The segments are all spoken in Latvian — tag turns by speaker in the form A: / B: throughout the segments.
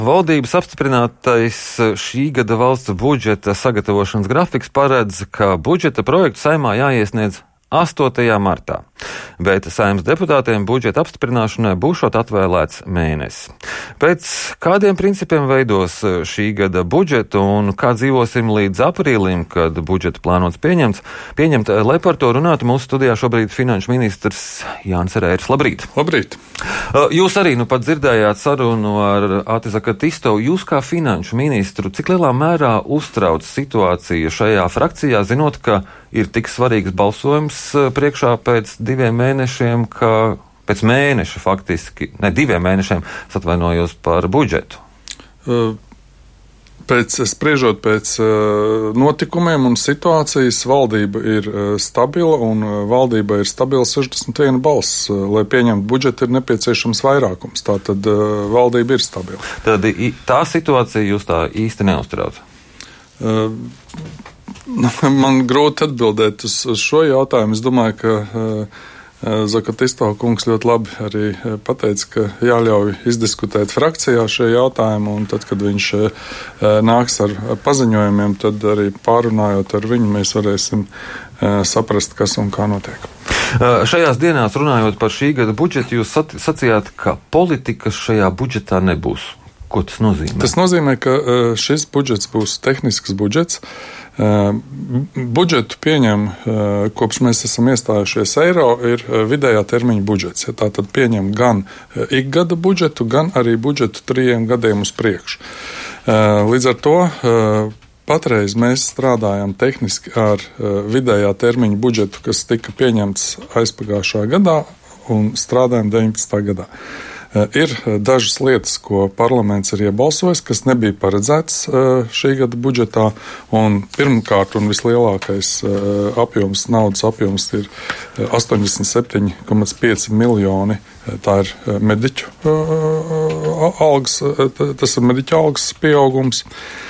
A: Valdības apstiprinātais šī gada valsts budžeta sagatavošanas grafiks paredz, ka budžeta projektu Saeimā jāiesniedz 8. martā, bet Saeimas deputātiem budžeta apstiprināšanai būšot atvēlēts mēnesis. Pēc kādiem principiem veidos šī gada budžetu un kā dzīvosim līdz aprīlim, kad budžetu plānots pieņemt, lai par to runātu, mūsu studijā šobrīd finanšu ministrs Jānis Rērs. Labrīt!
B: Labrīt!
A: Jūs arī pat dzirdējāt sarunu ar Ati Zakatistovu. Jūs kā finanšu ministru, cik lielā mērā uztrauc situācija šajā frakcijā, zinot, ka ir tik svarīgs balsojums priekšā pēc 2 mēnešiem, ka pēc mēneša faktiski, ne 2 mēnešiem, atvainojos par budžetu?
B: Spriežot pēc notikumiem un situācijas, valdība ir stabila un valdība ir stabila 61 balss. Lai pieņemtu budžetu, ir nepieciešams vairākums. Tātad valdība ir stabila. Tad
A: tā situācija jūs tā īsti neuztrauc?
B: Man grūti atbildēt uz šo jautājumu. Es domāju, ka Zakatisto kungs ļoti labi arī pateica, ka jāļauj izdiskutēt frakcijā šie jautājumi, un tad, kad viņš nāks ar paziņojumiem, tad arī pārunājot ar viņu, mēs varēsim saprast, kas un kā notiek.
A: Šajās dienās runājot par šī gada budžetu, jūs sacījāt, ka politikas šajā budžetā nebūs. Ko tas nozīmē?
B: Tas nozīmē, ka šis budžets būs tehnisks budžets. Budžetu pieņem, kopš mēs esam iestājušies eiro, ir vidējā termiņa budžets. Ja, tātad pieņem gan ikgada budžetu, gan arī budžetu 3 gadiem uz priekšu. Līdz ar to patreiz mēs strādājam tehniski ar vidējā termiņa budžetu, kas tika pieņemts aizpagājušā gadā, un strādājam 19. gadā. Ir dažas lietas, ko parlaments ir iebalsojis, kas nebija paredzētas šī gada budžetā, un pirmkārt un vislielākais naudas apjoms ir 87,5 miljoni. Tā ir mediķu algas, tas ir mediķu algas pieaugums.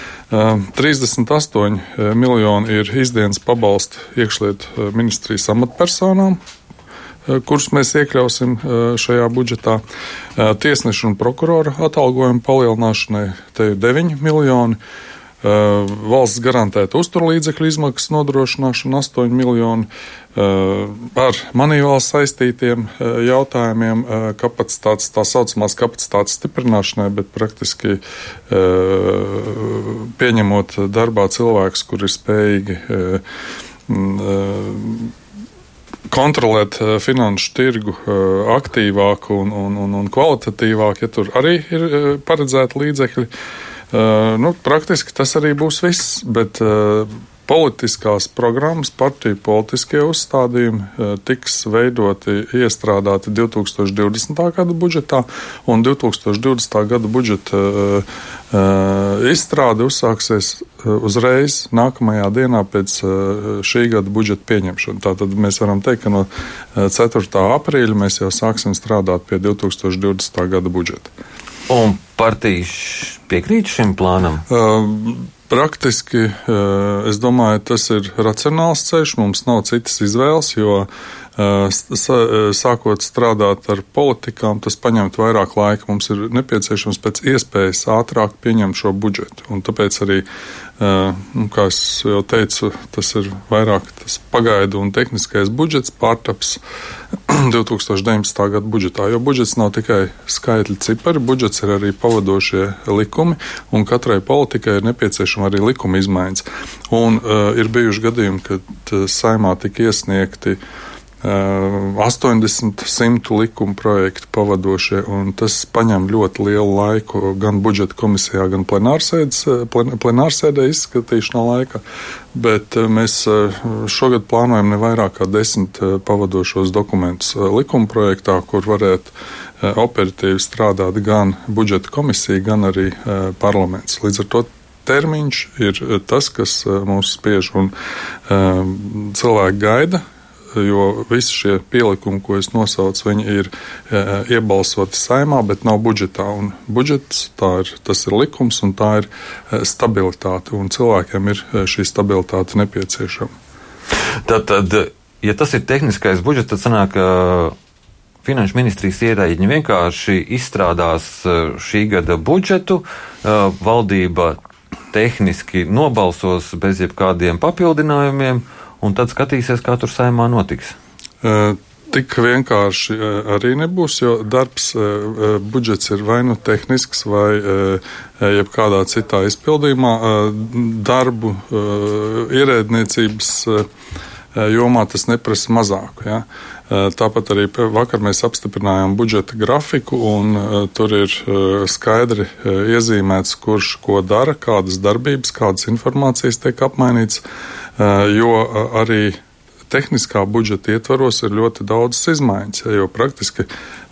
B: 38 miljoni ir izdienas pabalsti iekšlietu ministrijas amatpersonām, kurus mēs iekļausim šajā budžetā. Tiesnešu un prokuroru atalgojumu palielināšanai te ir 9 miljoni. Valsts garantēta uzturlīdzekļu izmaksas nodrošināšana 8 miljoni. Ar manīvāls saistītiem jautājumiem kapacitātes, tā saucamās kapacitātes stiprināšanai, bet praktiski pieņemot darbā cilvēkus, kur ir spējīgi kontrolēt finanšu tirgu aktīvāk un kvalitatīvāk, ja tur arī ir paredzēti līdzekļi. Praktiski tas arī būs viss, bet politiskās programmas, partiju politiskie uzstādījumi tiks veidoti, iestrādāti 2020. gada budžetā, un 2020. gada budžeta izstrāde uzsāksies uzreiz nākamajā dienā pēc šī gada budžeta pieņemšana. Tātad mēs varam teikt, ka no 4. aprīļa mēs jau sāksim strādāt pie 2020. gada budžeta.
A: Un partijas piekrīt šim plānam?
B: Praktiski, es domāju, tas ir racionāls ceļš, mums nav citas izvēles, jo sākot strādāt ar politikām, tas paņemt vairāk laika. Mums ir nepieciešams pēc iespējas ātrāk pieņemt šo budžetu. Un tāpēc arī, kā es jau teicu, tas ir vairāk tas pagaidu un tehniskais budžets pārtaps 2019. gada budžetā, jo budžets nav tikai skaitļi cipari, budžets ir arī pavadošie likumi, un katrai politikai ir nepieciešama arī likuma izmaiņas. Un ir bijuši gadījumi, kad Saeimā tika iesniegti 80, 100 likuma projektu pavadošie, un tas paņem ļoti lielu laiku gan budžeta komisijā, gan plenārsēdē izskatīšanā laikā, bet mēs šogad plānojam ne vairāk kā 10 pavadošos dokumentus likuma projektā, kur varētu operatīvi strādāt gan budžeta komisija, gan arī parlaments. Līdz ar to termiņš ir tas, kas mūs spiež, un cilvēki gaida, jo visi šie pielikumi, ko es nosaucu, viņi ir iebalsoti Saeimā, bet nav budžetā. Un budžets, tas ir likums, un tā ir stabilitāte, un cilvēkiem ir šī stabilitāte nepieciešama.
A: Tad, ja tas ir tehniskais budžets, tad sanāk, Finanšu ministrijas ierēģi vienkārši izstrādās šī gada budžetu, valdība tehniski nobalsos bez jebkādiem papildinājumiem, un tad skatīsies, kā tur Saeimā notiks.
B: Tik vienkārši arī nebūs, jo darbs, budžets ir vai nu tehnisks, vai jebkādā citā izpildījumā. Darbu ierēdniecības jomā tas neprasa mazāku. Ja? Tāpat arī vakar mēs apstiprinājām budžeta grafiku, un tur ir skaidri iezīmēts, kurš ko dara, kādas darbības, kādas informācijas tiek apmainīts, jo arī tehniskā budžeta ietvaros ir ļoti daudzas izmaiņas, jo praktiski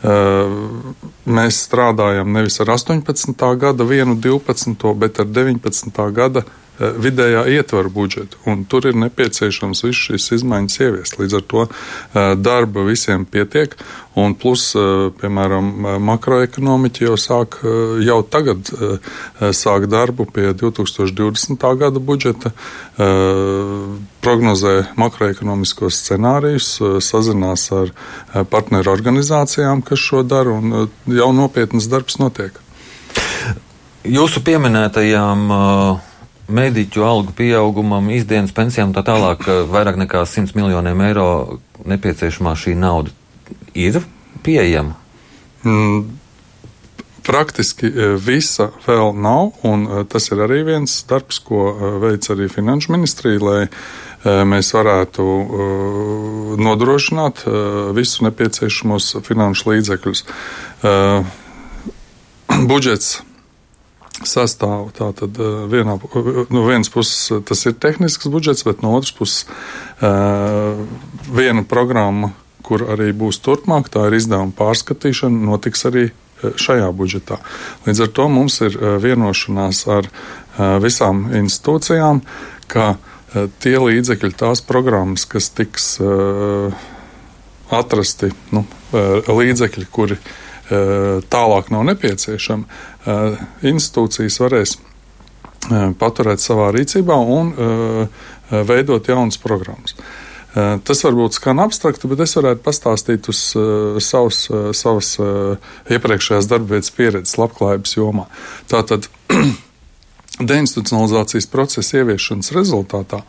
B: mēs strādājam nevis ar 18. gada 1/12, bet ar 19. gada vidējā ietvaru budžetu, un tur ir nepieciešams visu šīs izmaiņas ieviest. Līdz ar to darba visiem pietiek, un plus, piemēram, makroekonomiķi jau tagad sāk darbu pie 2020. gada budžeta, prognozē makroekonomiskos scenārijus, sazinās ar partneru organizācijām, kas šo dara, un jau nopietnas darbs notiek.
A: Jūsu pieminētajām mēdīķu algu pieaugumam, izdienas pensijām tā tālāk vairāk nekā 100 miljoniem eiro nepieciešamā šī nauda ir pieejama?
B: Praktiski visa vēl nav, un tas ir arī viens darbs, ko veic arī Finanšu ministrija, lai mēs varētu nodrošināt visu nepieciešamos finanšu līdzekļus. Budžets sastāv tātad no vienas puses tas ir tehnisks budžets, bet no otras puses viena programma, kur arī būs turpmāk, tā ir izdevuma pārskatīšana, notiks arī šajā budžetā. Līdz ar to mums ir vienošanās ar visām institūcijām, ka tie līdzekļi, tās programmas, kas tiks atrasti, līdzekļi, kuri tālāk nav nepieciešami, institūcijas varēs paturēt savā rīcībā un veidot jaunas programmas. Tas varbūt skan abstrakti, bet es varētu pastāstīt uz savas iepriekšējās darbvietas pieredzes labklājības jomā. Tātad deinstitucionalizācijas procesa ieviešanas rezultātā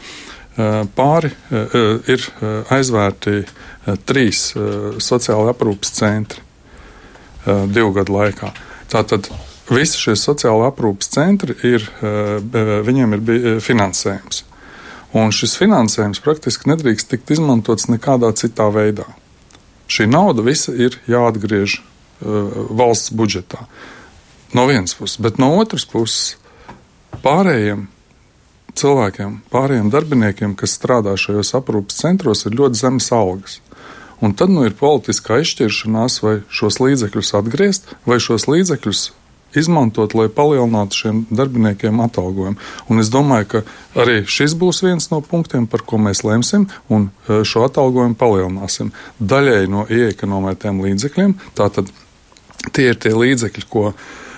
B: ir aizvērti 3 sociāla aprūpes centri 2 gadu laikā. Tātad visi šie sociāla aprūpes centri viņiem ir finansējums. Un šis finansējums praktiski nedrīkst tikt izmantots nekādā citā veidā. Šī nauda visa ir jāatgriež valsts budžetā. No vienas puses, bet no otras puses pārējiem cilvēkiem, pārējiem darbiniekiem, kas strādā šajos aprūpes centros, ir ļoti zemes algas. Un tad ir politiskā izšķiršanās, vai šos līdzekļus atgriezt, vai šos līdzekļus izmantot, lai palielinātu šiem darbiniekiem atalgojumu. Un es domāju, ka arī šis būs viens no punktiem, par ko mēs lemsim, un šo atalgojumu palielināsim. Daļēji no ieekonomētiem līdzekļiem, tātad tie ir tie līdzekļi, ko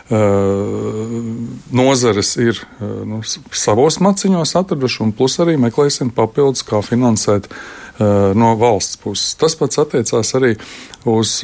B: nozares ir savos maciņos atraduši, un plus arī meklēsim papildus, kā finansēt no valsts puses. Tas pats attiecās arī uz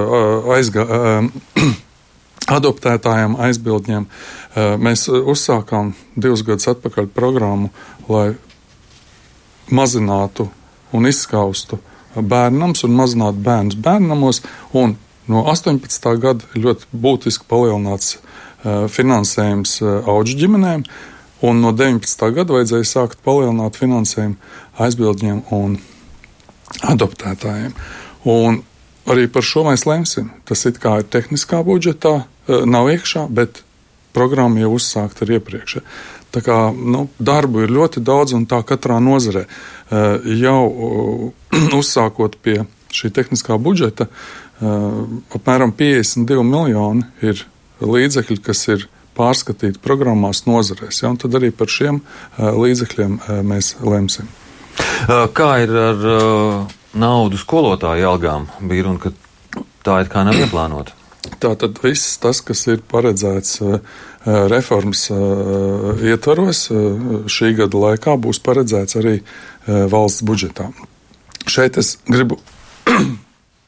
B: adoptētājiem, aizbildņiem. Mēs uzsākām 2 gadus atpakaļ programmu, lai mazinātu un izskaustu bērnams un mazinātu bērnus bērnamos, un no 18. gada ļoti būtiski palielināts finansējums auģu ģimenēm, un no 19. gada vajadzēja sākt palielināt finansējumu aizbildņiem un adoptētājiem. Un arī par šo mēs lemsim. Tas it kā ir tehniskā budžetā, nav iekšā, bet programma jau uzsākta ar iepriekš. Tā kā darbu ir ļoti daudz, un tā katrā nozarē jau uzsākot pie šī tehniskā budžeta, apmēram 52 miljoni ir līdzekļi, kas ir pārskatīti programmās nozarēs. Ja, un tad arī par šiem līdzekļiem mēs lemsim.
A: Kā ir ar naudu skolotāju algām? Bija runa, ka tā it kā nav ieplānota.
B: Tātad viss tas, kas ir paredzēts reformas ietvaros, šī gada laikā būs paredzēts arī valsts budžetā. Šeit es gribu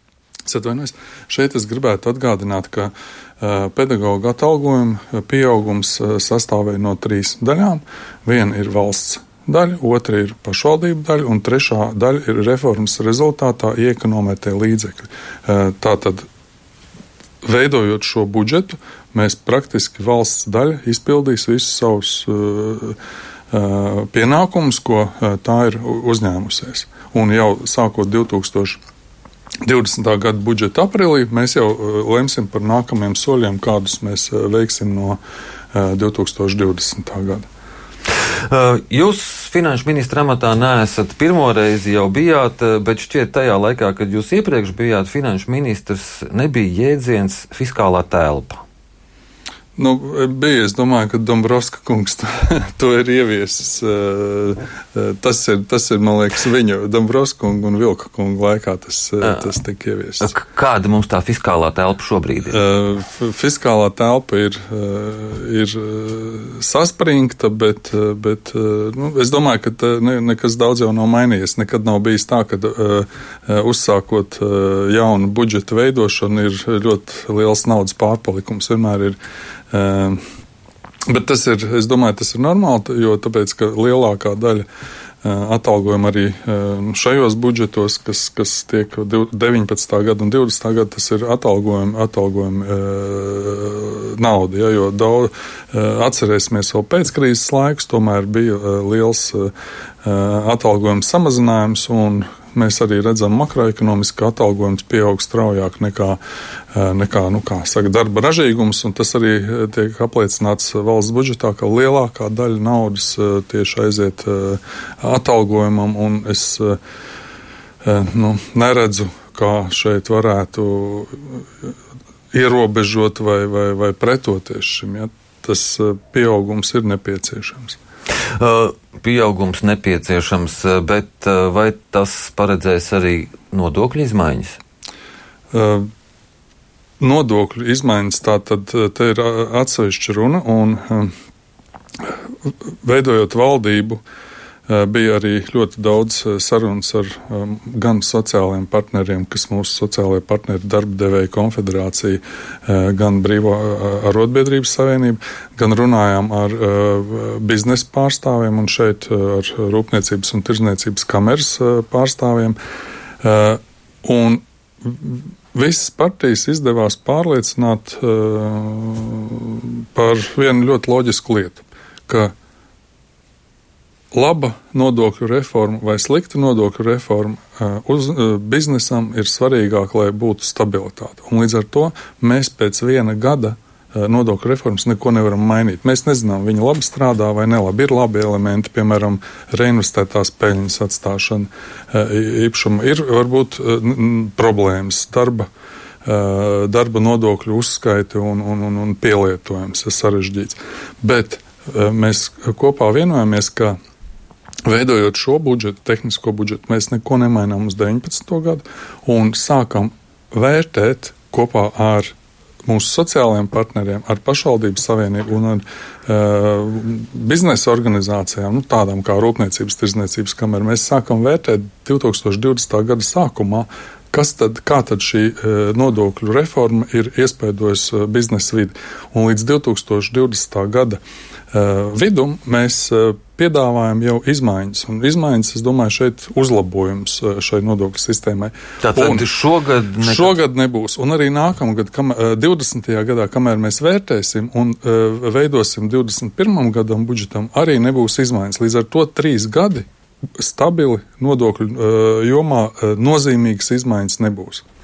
B: Šeit es gribētu atgādināt, ka pedagoģa atalgojuma pieaugums sastāvēja no 3 daļām. Viena ir valsts daļa, otra ir pašvaldību daļa, un trešā daļa ir reformas rezultātā iekonomētie līdzekļi. Tātad, veidojot šo budžetu, mēs praktiski valsts daļa izpildīs visus savus pienākumus, ko tā ir uzņēmusies. Un jau sākot 2020. Gada budžeta aprīlī, mēs jau lemsim par nākamajiem soļiem, kādus mēs veiksim no 2020. gada.
A: Jūs finanšu ministra amatā neesat pirmo reizi jau bijāt, bet šķiet tajā laikā, kad jūs iepriekš bijāt finanšu ministrs, nebija jēdziens fiskālā telpa.
B: Bija, es domāju, ka Dombrovska kungs to ir ieviesis. Tas ir, man liekas, viņu Dombrovska kungu un Vilka kungu laikā tas tika ieviesis.
A: Kāda mums tā fiskālā telpa šobrīd ir?
B: Fiskālā telpa ir saspringta, bet es domāju, ka nekas daudz jau nav mainījies. Nekad nav bijis tā, ka uzsākot jaunu budžeta veidošanu ir ļoti liels naudas pārpalikums. Vienmēr ir. Bet es domāju, tas ir normāli, jo tāpēc, ka lielākā daļa atalgojuma arī šajos budžetos, kas tiek 19. gada un 20. gada, tas ir atalgojuma nauda, ja, jo daudz, atcerēsimies vēl pēckrīzes laikus, tomēr bija liels atalgojuma samazinājums, un mēs arī redzam makroekonomiski, ka atalgojums pieaug straujāk nekā darba ražīgums, un tas arī tiek apliecināts valsts budžetā, ka lielākā daļa naudas tieši aiziet atalgojumam, un es neredzu, kā šeit varētu ierobežot vai pretoties šim. Ja? Tas pieaugums ir nepieciešams.
A: Pieaugums nepieciešams, bet vai tas paredzēs arī nodokļu izmaiņas?
B: Nodokļu izmaiņas, tātad te ir atsevišķa runa, un veidojot valdību, bija arī ļoti daudz sarunas ar gan sociālajiem partneriem, kas mūsu sociālajie partneri darba devēja konfederācija, gan Brīvo arotbiedrības savienība, gan runājām ar biznesa pārstāvjiem un šeit ar Rūpniecības un tirdzniecības kameras pārstāvjiem. Un visas partijas izdevās pārliecināt par vienu ļoti loģisku lietu, ka laba nodokļu reforma vai slikta nodokļu reforma biznesam ir svarīgāk, lai būtu stabilitāte. Un līdz ar to mēs pēc viena gada nodokļu reformas neko nevaram mainīt. Mēs nezinām, viņi labi strādā vai nelabi. Ir labi elementi, piemēram, reinvestētās peļņas atstāšana īpašuma. Ir varbūt problēmas darba nodokļu uzskaiti un pielietojums ir sarežģīts. Bet mēs kopā vienojamies, ka veidojot šo budžetu, tehnisko budžetu, mēs neko nemainām uz 19. gadu un sākam vērtēt kopā ar mūsu sociālajiem partneriem, ar pašvaldību savienību un ar biznesa organizācijām, tādām kā Rūpniecības tirdzniecības kamera. Mēs sākam vērtēt 2020. gada sākumā, kā tad šī nodokļu reforma ir iespaidojusi biznesa vidi. Un līdz 2020. gada vidum mēs piedāvājam jau izmaiņas. Un izmaiņas, es domāju, šeit uzlabojums šai nodokļu sistēmai.
A: Tātad šogad
B: nebūs. Un arī nākamgad, 20. gadā, kamēr mēs vērtēsim un veidosim 21. gadam budžetam, arī nebūs izmaiņas. Līdz ar to 3 gadi stabili nodokļu jomā nozīmīgas izmaiņas nebūs.